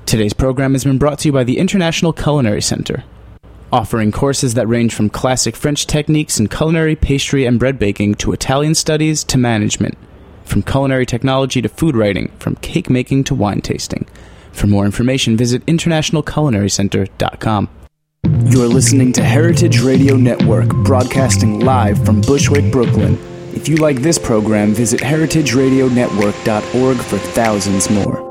Today's program has been brought to you by the International Culinary Center, offering courses that range from classic French techniques in culinary, pastry, and bread baking to Italian studies to management, from culinary technology to food writing, from cake making to wine tasting. For more information, visit internationalculinarycenter.com. You're listening to Heritage Radio Network, broadcasting live from Bushwick, Brooklyn. If you like this program, visit heritageradionetwork.org for thousands more.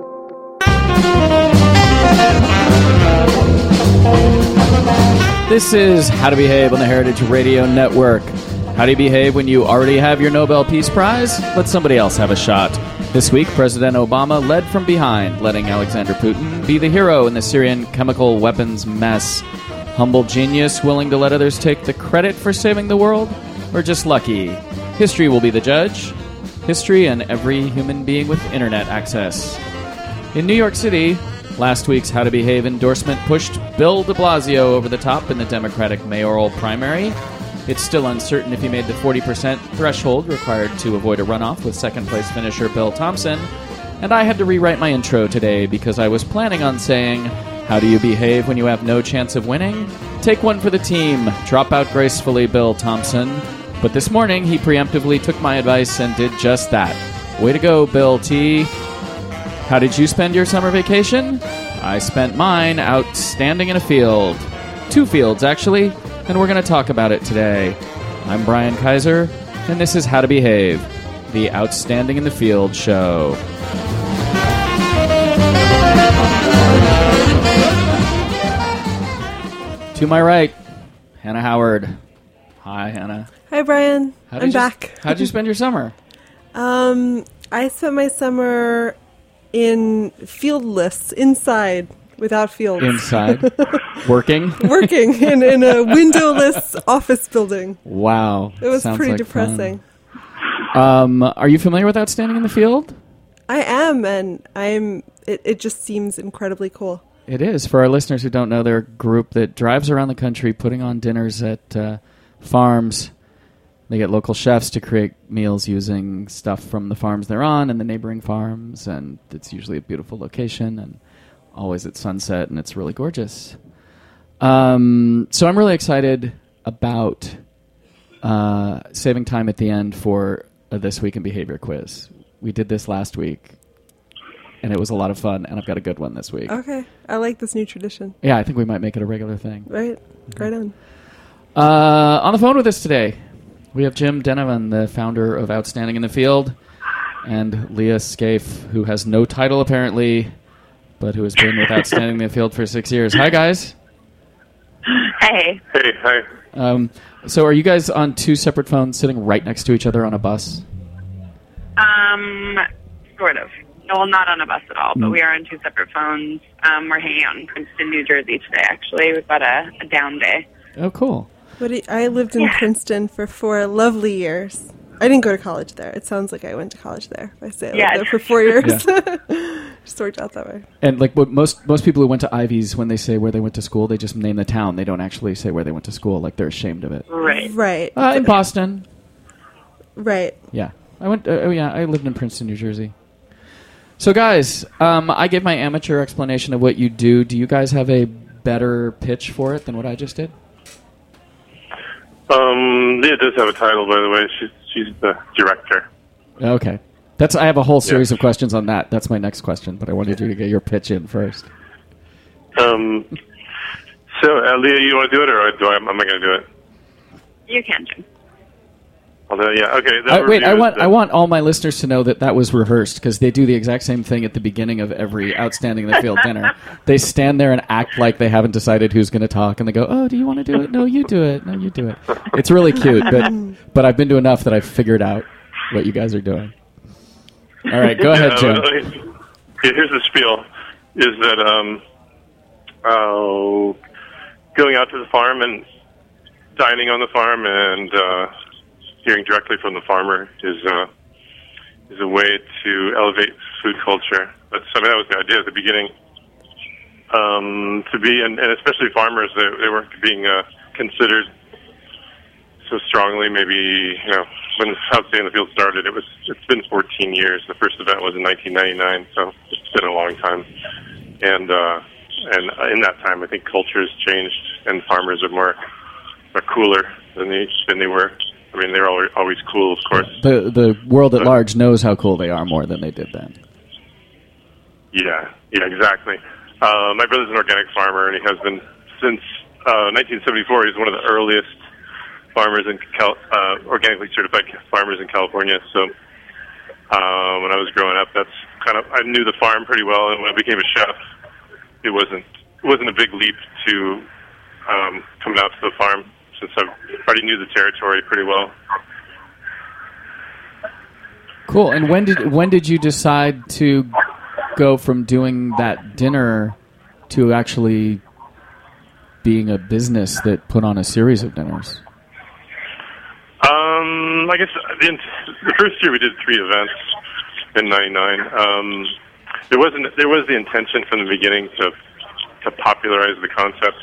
This is How to Behave on the Heritage Radio Network. How do you behave when you already have your Nobel Peace Prize? Let somebody else have a shot. This week, President Obama led from behind, letting Alexander Putin be the hero in the Syrian chemical weapons mess. Humble genius willing to let others take the credit for saving the world? Or just lucky? History will be the judge. History and every human being with internet access. In New York City, last week's How to Behave endorsement pushed Bill de Blasio over the top in the Democratic mayoral primary. It's still uncertain if he made the 40% threshold required to avoid a runoff with second-place finisher Bill Thompson. And I had to rewrite my intro today because I was planning on saying, how do you behave when you have no chance of winning? Take one for the team. Drop out gracefully, Bill Thompson. But this morning, he preemptively took my advice and did just that. Way to go, Bill T. How did you spend your summer vacation? I spent mine out standing in a field. 2 fields, actually. And we're going to talk about it today. I'm Brian Kaiser, and this is How to Behave, the Outstanding in the Field show. To my right, Hannah Howard. Hi, Hannah. Hi, Brian. I'm back. How'd you spend your summer? I spent my summer in fieldless, inside. Without fields. Inside. Working? Working in a windowless office building. Wow. It was Sounds pretty like depressing. Are you familiar with Outstanding in the Field? I am, and it just seems incredibly cool. It is. For our listeners who don't know, they're a group that drives around the country putting on dinners at farms. They get local chefs to create meals using stuff from the farms they're on and the neighboring farms, and it's usually a beautiful location and always at sunset, and it's really gorgeous. So I'm really excited about saving time at the end for This Week in Behavior quiz. We did this last week, and it was a lot of fun, and I've got a good one this week. Okay. I like this new tradition. Yeah, I think we might make it a regular thing. Right. Right on. On the phone with us today, we have Jim Denevan, the founder of Outstanding in the Field, and Leah Scaife, who has no title apparently, but who has been with Outstanding in the Field for 6 years. Hi, guys. Hey. Hey, hi. So are you guys on 2 separate phones sitting right next to each other on a bus? Sort of. No, well, not on a bus at all, but we are on 2 separate phones. We're hanging out in Princeton, New Jersey today, actually. We've got a down day. Oh, cool. I lived in Princeton for 4 lovely years. I didn't go to college there. It sounds like I went to college there. I say I lived there for 4 years. Just worked out that way. And like what most people who went to Ivies, when they say where they went to school, they just name the town. They don't actually say where they went to school. Like they're ashamed of it. Right. Right. In Boston. Right. Yeah. I went. I lived in Princeton, New Jersey. So guys, I gave my amateur explanation of what you do. Do you guys have a better pitch for it than what I just did? Leah does have a title, by the way. She's the director. Okay. I have a whole series of questions on that. That's my next question, but I wanted you to get your pitch in first. So, Leah, you want to do it, or am I going to do it? You can, Jim. I'll do it, yeah. Okay. Wait, I want all my listeners to know that was rehearsed, because they do the exact same thing at the beginning of every Outstanding in the Field dinner. They stand there and act like they haven't decided who's going to talk, and they go, oh, do you want to do it? No, you do it. No, you do it. It's really cute, but I've been to enough that I've figured out what you guys are doing. All right, go ahead, Jim. Here's the spiel, is that going out to the farm and dining on the farm and hearing directly from the farmer is a way to elevate food culture. That was the idea at the beginning. To be, and especially farmers, they weren't being considered so strongly. Maybe, when Outstanding in the Field started, it's been 14 years. The first event was in 1999, so it's been a long time. And in that time, I think culture has changed, and farmers are cooler than they were. I mean, they're always cool, of course. The world at large knows how cool they are more than they did then. Yeah, exactly. My brother's an organic farmer, and he has been since 1974. He's one of the earliest farmers organically certified farmers in California. So when I was growing up, I knew the farm pretty well, and when I became a chef, it wasn't a big leap to coming out to the farm, since I already knew the territory pretty well. Cool. And when did you decide to go from doing that dinner to actually being a business that put on a series of dinners? I guess the first year we did 3 events in '99. There was the intention from the beginning to popularize the concept.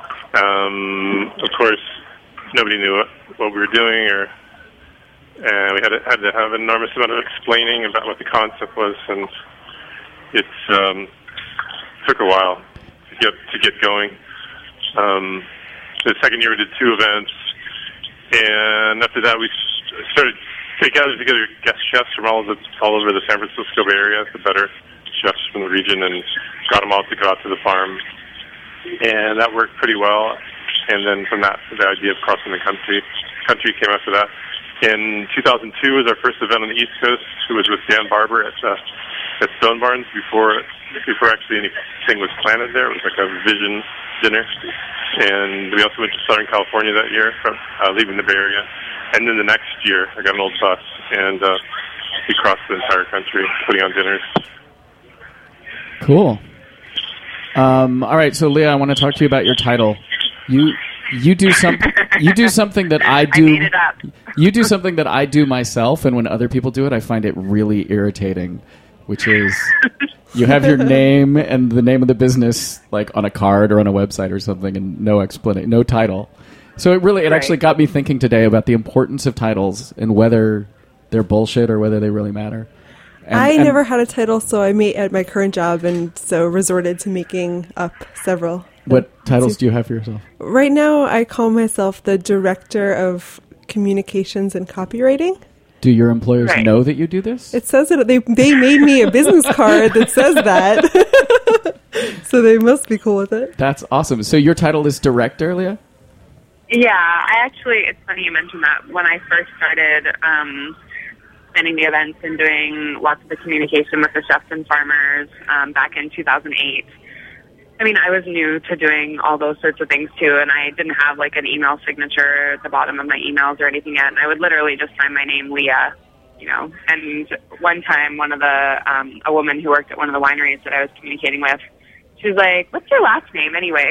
Of course, nobody knew what we were doing, and we had to have an enormous amount of explaining about what the concept was, and it took a while to get going. The second year we did 2 events, and after that we started to gather together guest chefs from all over the San Francisco Bay Area, the better chefs from the region, and got them all to go out to the farm, and that worked pretty well. And then from that, the idea of crossing the country came after that. In 2002 was our first event on the East Coast. It was with Dan Barber at Stone Barns before actually anything was planted there. It was like a vision dinner. And we also went to Southern California that year, from leaving the Bay Area. And then the next year, I got an old bus, and we crossed the entire country putting on dinners. Cool. All right, so Leah, I want to talk to you about your title. You do something that I do. I made it up. You do something that I do myself, and when other people do it, I find it really irritating. Which is, you have your name and the name of the business like on a card or on a website or something, and no explanation, no title. So it actually got me thinking today about the importance of titles and whether they're bullshit or whether they really matter. I never had a title, so I made at my current job, and so resorted to making up several. What titles do you have for yourself? Right now, I call myself the Director of Communications and Copywriting. Do your employers know that you do this? It says it. They made me a business card that says that. So they must be cool with it. That's awesome. So your title is Director, Leah? Yeah, it's funny you mentioned that. When I first started planning the events and doing lots of the communication with the chefs and farmers back in 2008, I mean, I was new to doing all those sorts of things, too, and I didn't have, like, an email signature at the bottom of my emails or anything yet, and I would literally just sign my name, Leah, And one time, a woman who worked at one of the wineries that I was communicating with, she was like, "What's your last name anyway?"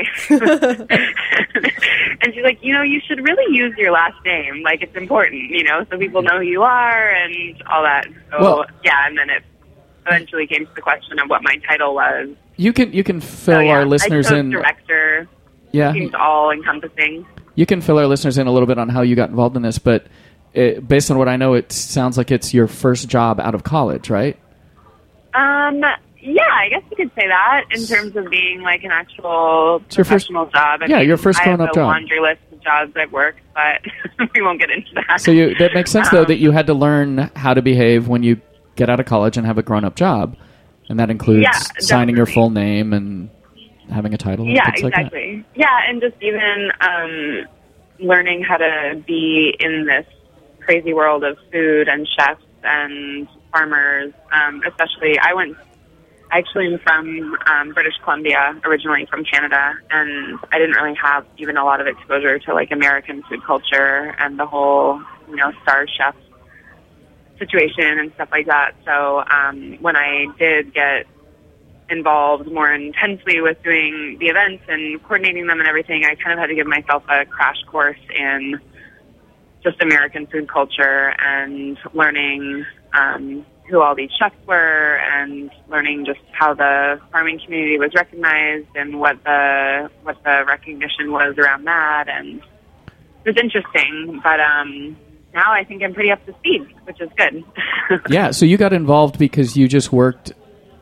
And she's like, "You should really use your last name. Like, it's important, so people know who you are and all that." So, and then it eventually came to the question of what my title was. You can fill our listeners in. Director. Yeah. Seems all encompassing. You can fill our listeners in a little bit on how you got involved in this, but based on what I know, it sounds like it's your first job out of college, right? Yeah, I guess you could say that in terms of being like an actual professional job. Your first grown-up job. I have a laundry list of jobs I've worked, but we won't get into that. So that makes sense, though, that you had to learn how to behave when you get out of college and have a grown-up job. And that includes signing your full name and having a title. Yeah, and things exactly. Like that. Yeah, and just even learning how to be in this crazy world of food and chefs and farmers. Especially, I actually am from British Columbia, originally from Canada, and I didn't really have even a lot of exposure to like American food culture and the whole, star chef situation and stuff like that. So when I did get involved more intensely with doing the events and coordinating them and everything, I kind of had to give myself a crash course in just American food culture and learning who all these chefs were and learning just how the farming community was recognized and what the recognition was around that. And it was interesting, but now I think I'm pretty up to speed, which is good. Yeah, so you got involved because you just worked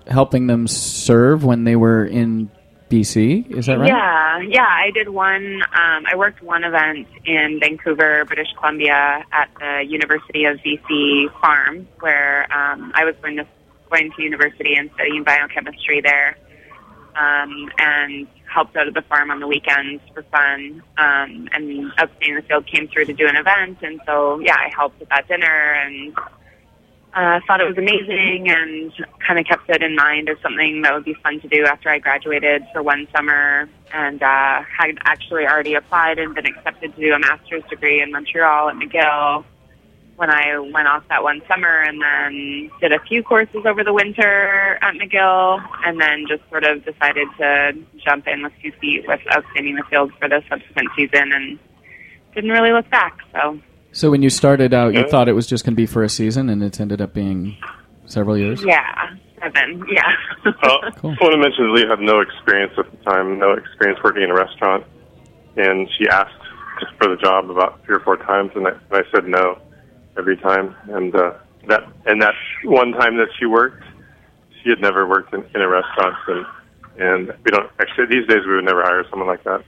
helping them serve when they were in BC. Is that right? Yeah. I did one. I worked one event in Vancouver, British Columbia, at the University of BC farm, where I was going to university and studying biochemistry there, and helped out at the farm on the weekends for fun. And Upstaying in the Field came through to do an event, and so I helped with that dinner and thought it was amazing, and kind of kept it in mind as something that would be fun to do after I graduated for one summer, and had actually already applied and been accepted to do a master's degree in Montreal at McGill when I went off that one summer, and then did a few courses over the winter at McGill, and then just sort of decided to jump in with 2 feet with Upstaying in the Field for the subsequent season, and didn't really look back. So when you started out, you thought it was just going to be for a season, and it's ended up being several years? Yeah, 7, yeah. Cool. I want to mention that Lee had no experience at the time, no experience working in a restaurant, and she asked just for the job about 3 or 4 times, and I said no every time. And that one time that she worked, she had never worked in a restaurant, and we don't actually these days we would never hire someone like that.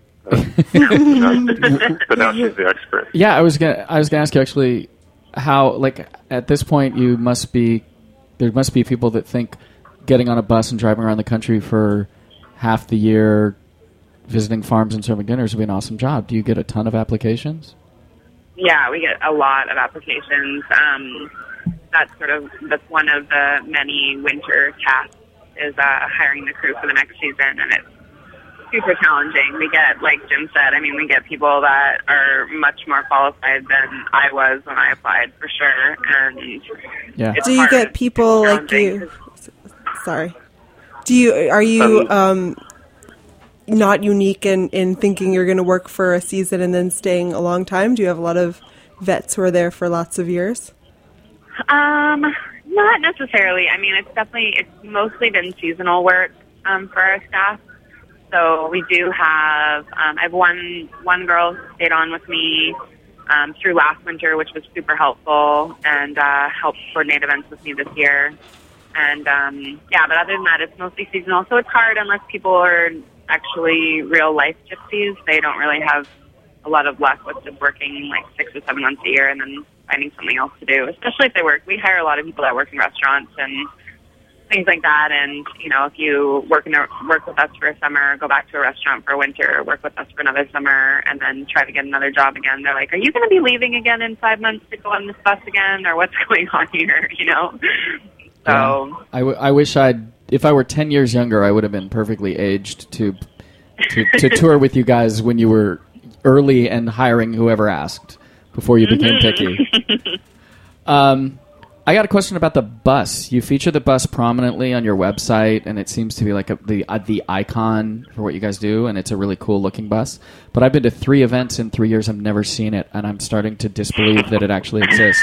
But now she's the expert. Yeah, I was gonna ask you actually how, like, at this point there must be people that think getting on a bus and driving around the country for half the year, visiting farms and serving dinners would be an awesome job. Do you get a ton of applications? Yeah, we get a lot of applications. That's one of the many winter tasks is hiring the crew for the next season, and it's super challenging. We get, like Jim said, we get people that are much more qualified than I was when I applied, for sure. And do you get people like you? Sorry. Are you not unique in thinking you're going to work for a season and then staying a long time? Do you have a lot of vets who are there for lots of years? Not necessarily. It's mostly been seasonal work for our staff. So we do have, I have one girl who stayed on with me through last winter, which was super helpful, and helped coordinate events with me this year. And but other than that, it's mostly seasonal. So it's hard unless people are actually real life gypsies. They don't really have a lot of luck with just working like 6 or 7 months a year and then finding something else to do, especially if they work. We hire a lot of people that work in restaurants and things like that. And, if you work with us for a summer, go back to a restaurant for a winter, work with us for another summer, and then try to get another job again, they're like, are you going to be leaving again in 5 months to go on this bus again? Or what's going on here, So I wish if I were 10 years younger, I would have been perfectly aged to tour with you guys when you were early and hiring whoever asked before you became picky. I got a question about the bus. You feature the bus prominently on your website, and it seems to be like the icon for what you guys do, and it's a really cool looking bus. But I've been to 3 events in 3 years. I've never seen it, and I'm starting to disbelieve that it actually exists.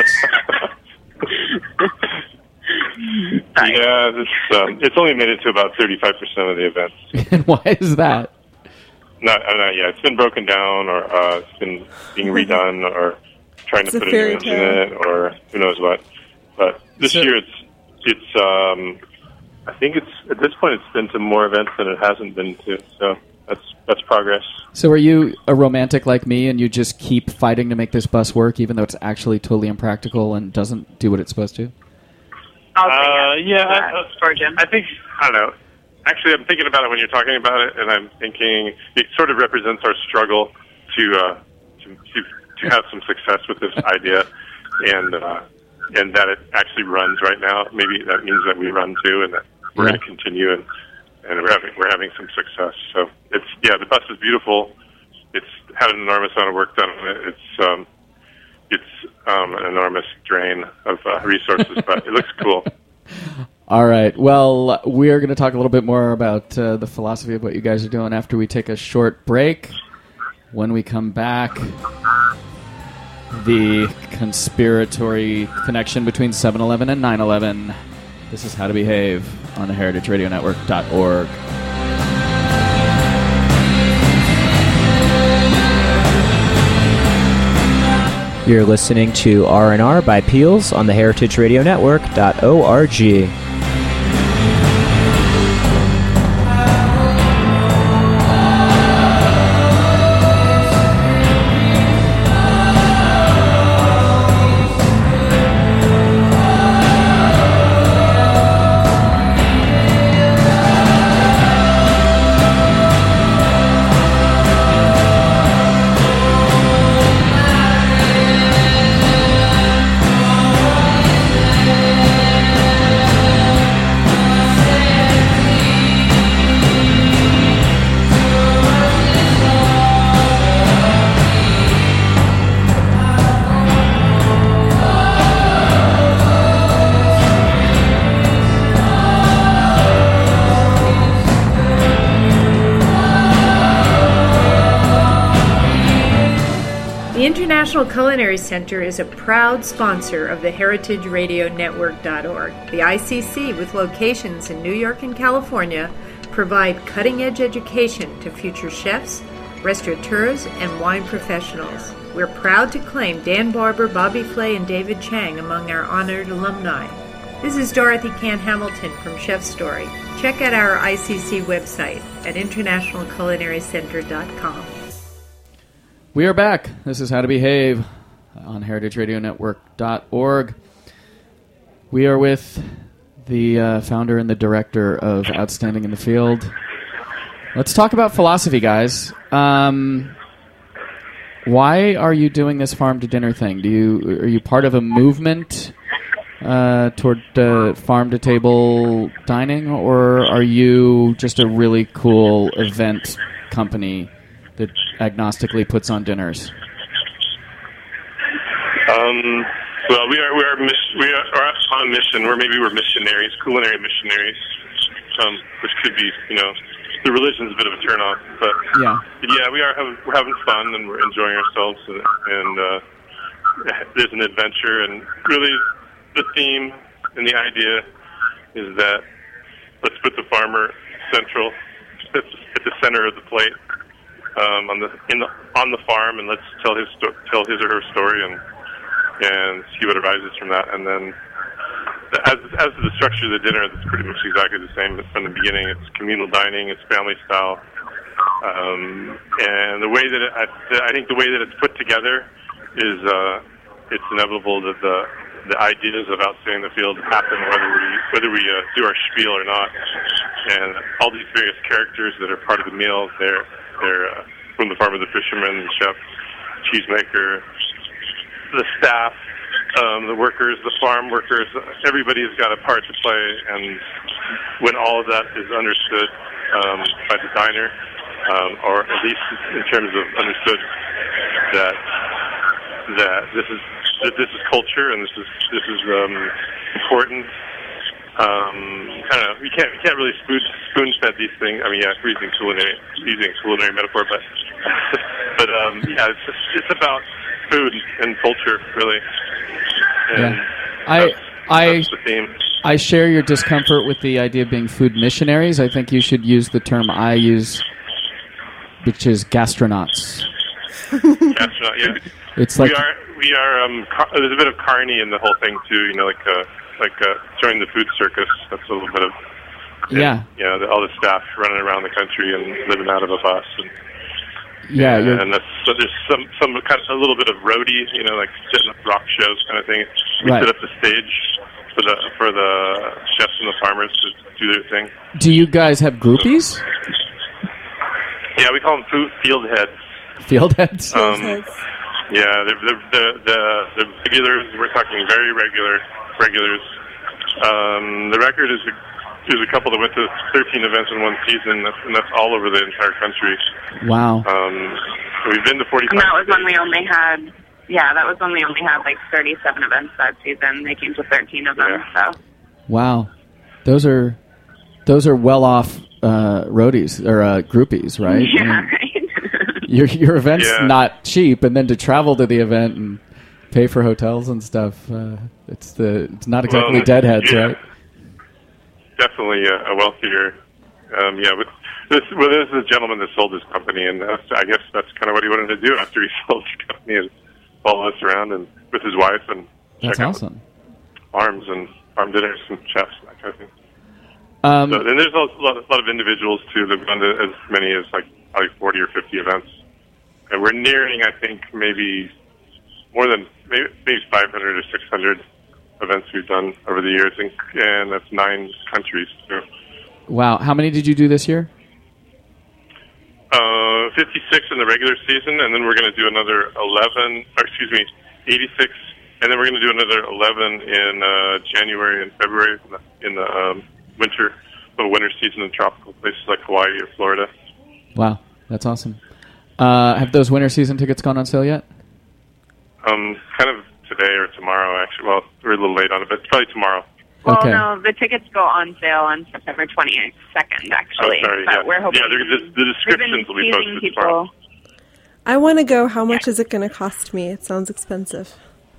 Yeah, it's only made it to about 35% of the events. And why is that? Not yet. It's been broken down, or it's been being redone, or trying to put a new engine in it, or who knows what. But this year, it's I think at this point it's been to more events than it hasn't been to. So that's progress. So are you a romantic like me, and you just keep fighting to make this bus work, even though it's actually totally impractical and doesn't do what it's supposed to? Jim. I think, I don't know. Actually, I'm thinking about it when you're talking about it, and I'm thinking it sort of represents our struggle to have some success with this idea, and that it actually runs right now. Maybe that means that we run too, and that we're going to continue, and we're having some success. So the bus is beautiful. It's had an enormous amount of work done on it. It's an enormous drain of resources, but it looks cool. All right. Well, we're going to talk a little bit more about the philosophy of what you guys are doing after we take a short break. When we come back, the conspiratory connection between 7-Eleven and 9/11. This is How to Behave on the heritageradionetwork.org. You're listening to R&R by Peels on the heritageradionetwork.org. The International Culinary Center is a proud sponsor of the HeritageRadioNetwork.org. The ICC, with locations in New York and California, provide cutting-edge education to future chefs, restaurateurs, and wine professionals. We're proud to claim Dan Barber, Bobby Flay, and David Chang among our honored alumni. This is Dorothy Cann Hamilton from Chef Story. Check out our ICC website at internationalculinarycenter.com. We are back. This is How to Behave on heritageradionetwork.org. We are with the founder and the director of Outstanding in the Field. Let's talk about philosophy, guys. Why are you doing this farm to dinner thing? Are you part of a movement toward farm to table dining, or are you just a really cool event company that agnostically puts on dinners? Well, we are on a mission, or maybe we're missionaries, culinary missionaries, which could be, the religion's a bit of a turnoff, but yeah, we're having fun and we're enjoying ourselves, and there's an adventure, and really the theme and the idea is that let's put the farmer central, at the center of the plate, on the farm, and let's tell his or her story and see what arises from that. And then, as to the structure of the dinner, it's pretty much exactly the same from the beginning. It's communal dining, it's family style, and the way that I think the way that it's put together is it's inevitable that the ideas of Outstanding in the Field happen whether we do our spiel or not. And all these various characters that are part of the meal, they're from the farmer, the fisherman, the chef, cheesemaker, the staff, the workers, the farm workers. Everybody's got a part to play, and when all of that is understood by the diner, or at least in terms of understood that this is culture and this is important. I don't know. You can't really spoon-fed these things. I mean, yeah, we're using culinary metaphor, but it's about food and culture, really. And that's the theme. I share your discomfort with the idea of being food missionaries. I think you should use the term I use, which is gastronauts. Gastronaut, yeah. It's like we are. There's a bit of carny in the whole thing too. Like join the food circus. That's a little bit of all the staff running around the country and living out of a bus. And so there's some kind of a little bit of roadie, like setting up rock shows kind of thing. We set up the stage for the chefs and the farmers to do their thing. Do you guys have groupies? Yeah, we call them field heads. Field heads. Yeah, the regulars. We're talking very regulars. The record is a couple that went to 13 events in one season, and that's all over the entire country. Wow. We've been to 45. And that was when we only had, like 37 events that season. They came to 13 of them. Yeah. So. Wow, those are well off roadies or groupies, right? Yeah, right. Your event's not cheap, and then to travel to the event and pay for hotels and stuff, it's not exactly deadheads, right? Definitely a wealthier. This is a gentleman that sold his company, and I guess that's kind of what he wanted to do after he sold his company, and follow us around and with his wife and that's awesome. Farms and farm dinners and chefs and that kind of thing. And there's a lot of individuals too that have gone to as many as probably 40 or 50 events, and we're nearing, I think, maybe more than maybe 500 or 600 events we've done over the years, and that's 9 countries. So. Wow. How many did you do this year? 56 in the regular season, and then we're going to do another 86, and then we're going to do another 11 in January and February in the winter season in tropical places like Hawaii or Florida. Wow, that's awesome. Have those winter season tickets gone on sale yet? Kind of today or tomorrow, actually. Well, we're a little late on it, but it's probably tomorrow. Well, no, the tickets go on sale on September 22nd, actually. Oh, sorry, but we're hoping... Yeah, the descriptions will be posted tomorrow. I want to go. How much is it going to cost me? It sounds expensive.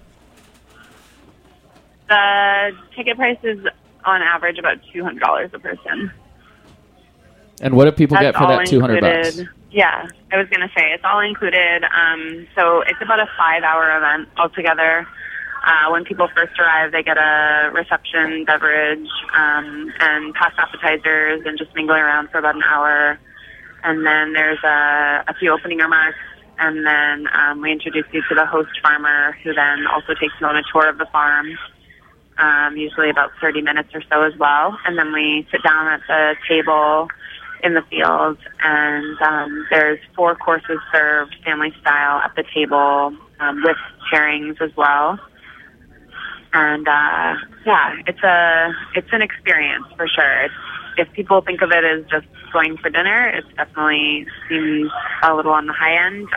The ticket price is on average about $200 a person. And what do people That's get for all that $200? Yeah, I was going to say, it's all included. So it's about a 5-hour event altogether. When people first arrive, they get a reception, beverage, and past appetizers, and just mingling around for about an hour. And then there's a few opening remarks, and then we introduce you to the host farmer, who then also takes you on a tour of the farm, usually about 30 minutes or so as well. And then we sit down at the table in the field, and there's 4 courses served family style at the table with pairings as well. And it's an experience for sure. If people think of it as just going for dinner, it definitely seems a little on the high end.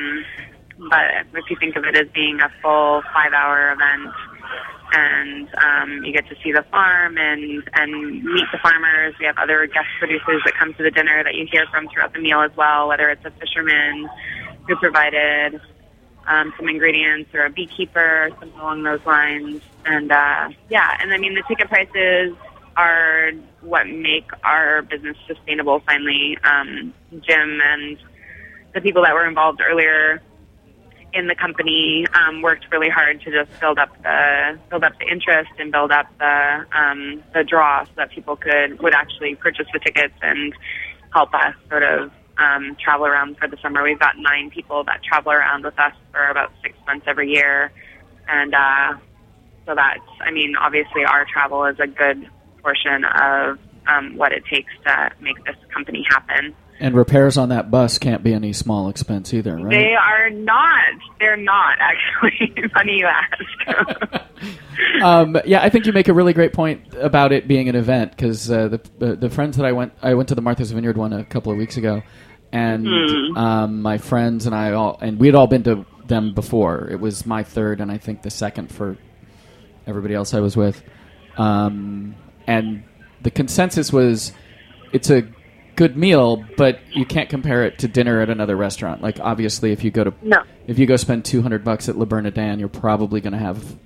But if you think of it as being a full 5-hour event, and you get to see the farm and meet the farmers. We have other guest producers that come to the dinner that you hear from throughout the meal as well, whether it's a fisherman who provided some ingredients or a beekeeper, something along those lines. And and I mean, the ticket prices are what make our business sustainable finally. Jim and the people that were involved earlier in the company worked really hard to just build up the interest and build up the draw so that people would actually purchase the tickets and help us sort of travel around for the summer. We've got 9 people that travel around with us for about 6 months every year, and so that's, I mean, obviously our travel is a good portion of what it takes to make this company happen. And repairs on that bus can't be any small expense either, right? They are not. They're not, actually. Funny you ask. Yeah, I think you make a really great point about it being an event, because the friends that I went to the Martha's Vineyard one a couple of weeks ago, and my friends and we had all been to them before. It was my third, and I think the second for everybody else I was with. And the consensus was, it's a good meal, but you can't compare it to dinner at another restaurant. Like, obviously, if you go spend $200 at Le Bernardin, you're probably going to have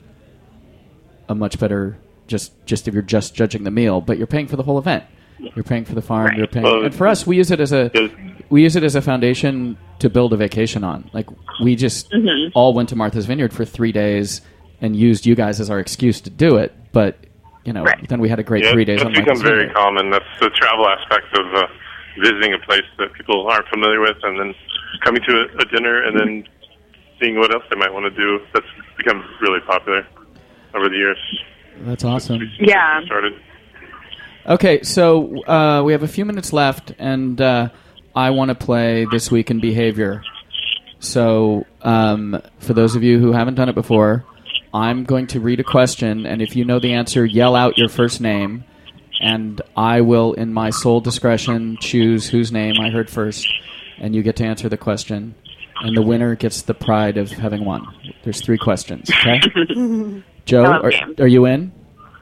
a much better, just if you're just judging the meal, but you're paying for the whole event. You're paying for the farm. Right. You're paying, and for us, we use it as a foundation to build a vacation on. Like, we just all went to Martha's Vineyard for 3 days and used you guys as our excuse to do it, but then we had a great 3 days on Martha's Vineyard. It's become very common. That's the travel aspect of visiting a place that people aren't familiar with, and then coming to a dinner and then seeing what else they might want to do. That's become really popular over the years. That's awesome. Yeah. Started. Okay, so we have a few minutes left, and I want to play This Week in Behavior. So for those of you who haven't done it before, I'm going to read a question, and if you know the answer, yell out your first name, and I will, in my sole discretion, choose whose name I heard first, and you get to answer the question, and the winner gets the pride of having won. There's 3 questions, okay? Joe, are you in?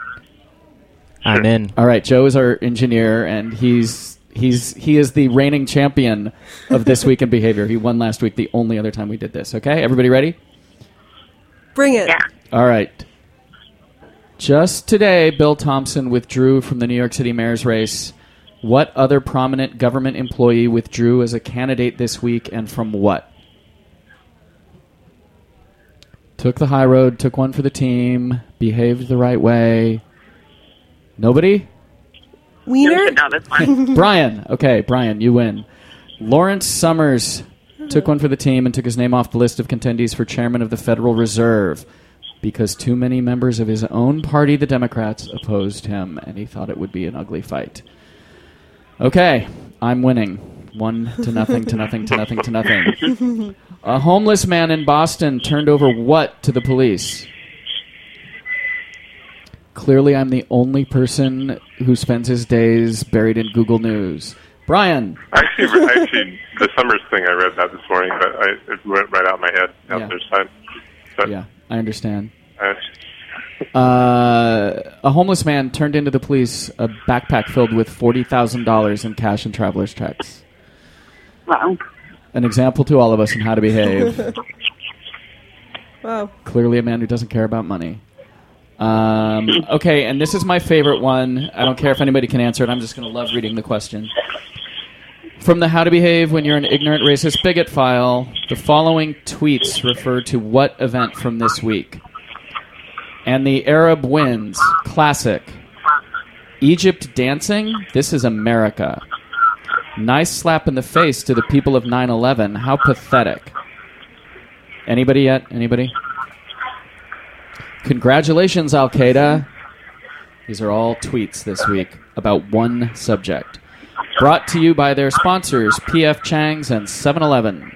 I'm in. All right, Joe is our engineer, and he is the reigning champion of This Week in Behavior. He won last week, the only other time we did this, okay? Everybody ready? Bring it. Yeah. All right. Just today, Bill Thompson withdrew from the New York City mayor's race. What other prominent government employee withdrew as a candidate this week, and from what? Took the high road, took one for the team, behaved the right way. Nobody? Wiener? No, that's fine. Brian. Okay, Brian, you win. Lawrence Summers took one for the team and took his name off the list of contendees for chairman of the Federal Reserve because too many members of his own party, the Democrats, opposed him, and he thought it would be an ugly fight. Okay, I'm winning. 1-0 to nothing to nothing to nothing to nothing. A homeless man in Boston turned over what to the police? Clearly, I'm the only person who spends his days buried in Google News. Brian. Actually, the Summers thing, I read that this morning, but it went right out of my head. Yeah, I understand. A homeless man turned into the police a backpack filled with $40,000 in cash and traveler's checks. Wow. an example to all of us in how to behave. Wow. Clearly a man who doesn't care about money. Okay, and this is my favorite one. I don't care if anybody can answer it. I'm just going to love reading the question. From the How to Behave When You're an Ignorant Racist Bigot file, the following tweets refer to what event from this week? And the Arab wins. Classic. Egypt dancing? This is America. Nice slap in the face to the people of 9/11. How pathetic. Anybody yet? Anybody? Congratulations, Al-Qaeda. These are all tweets this week about one subject. Brought to you by their sponsors, P.F. Chang's and 7-Eleven.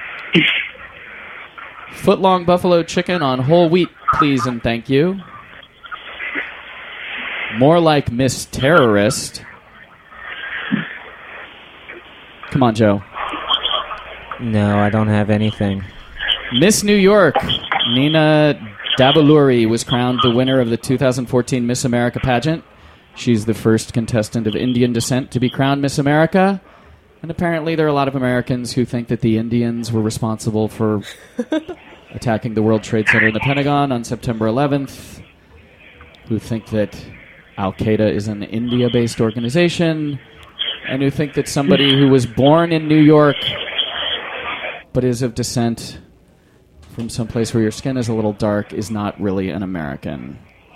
Footlong buffalo chicken on whole wheat, please and thank you. More like Miss Terrorist. Come on, Joe. No, I don't have anything. Miss New York, Nina Dabaluri, was crowned the winner of the 2014 Miss America pageant. She's the first contestant of Indian descent to be crowned Miss America. And apparently there are a lot of Americans who think that the Indians were responsible for attacking the World Trade Center and the Pentagon on September 11th, who think that Al-Qaeda is an India-based organization, and who think that somebody who was born in New York but is of descent from some place where your skin is a little dark is not really an American.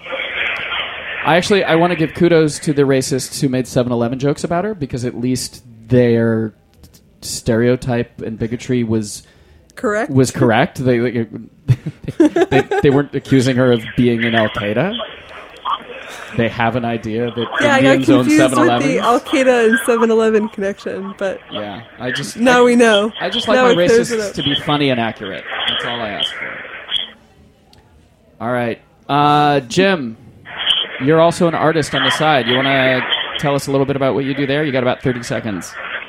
I want to give kudos to the racists who made 7-Eleven jokes about her, because at least their stereotype and bigotry was correct. They weren't accusing her of being in Al-Qaeda. They have an idea that Indians own 7-Eleven. I got confused with the Al-Qaeda and 7-Eleven connection, but yeah, now we know. I just like my racists to be funny and accurate. That's all I ask for. All right, Jim, you're also an artist on the side. You want to tell us a little bit about what you do there? You got about 30 seconds.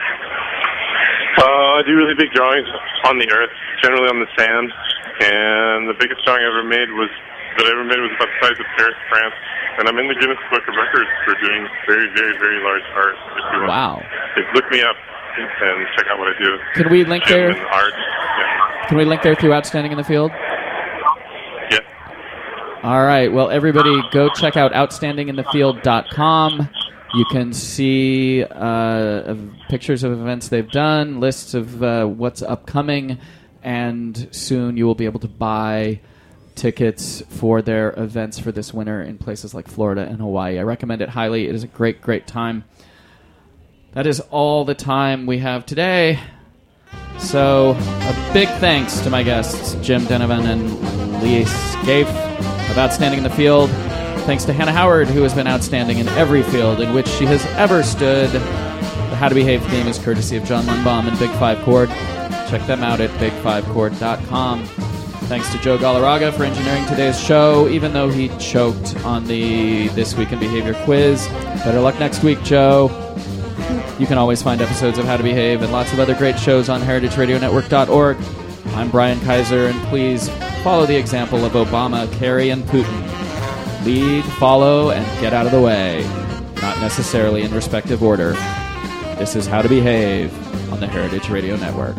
I do really big drawings on the earth, generally on the sand, and the biggest drawing I ever made was about the size of Paris, France. And I'm in the Guinness Book of Records for doing very, very, very large art. If you want. Wow. Look me up and check out what I do. Can we link there? Art. Yeah. Can we link there through Outstanding in the Field? Yeah. All right. Well, everybody go check out outstandinginthefield.com. You can see pictures of events they've done, lists of what's upcoming, and soon you will be able to buy tickets for their events for this winter in places like Florida and Hawaii. I recommend it highly. It is a great, great time. That is all the time we have today. So a big thanks to my guests, Jim Denovan and Lee Scaife of Outstanding in the Field. Thanks to Hannah Howard, who has been outstanding in every field in which she has ever stood. The How to Behave theme is courtesy of John Lundbaum and Big Five Chord. Check them out at big5chord.com. Thanks to Joe Galarraga for engineering today's show, even though he choked on the This Week in Behavior quiz. Better luck next week, Joe. You can always find episodes of How to Behave and lots of other great shows on heritageradionetwork.org. I'm Brian Kaiser, and please follow the example of Obama, Kerry, and Putin. Lead, follow, and get out of the way. Not necessarily in respective order. This is How to Behave on the Heritage Radio Network.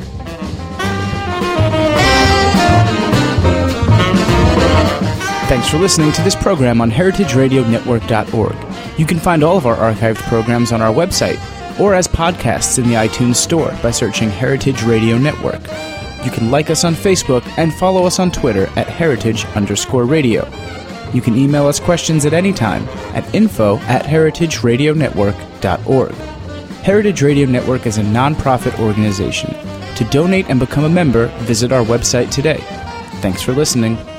Thanks for listening to this program on heritageradionetwork.org. You can find all of our archived programs on our website or as podcasts in the iTunes Store by searching Heritage Radio Network. You can like us on Facebook and follow us on Twitter at heritage_radio. You can email us questions at any time at info@heritageradionetwork.org. Heritage Radio Network is a non-profit organization. To donate and become a member, visit our website today. Thanks for listening.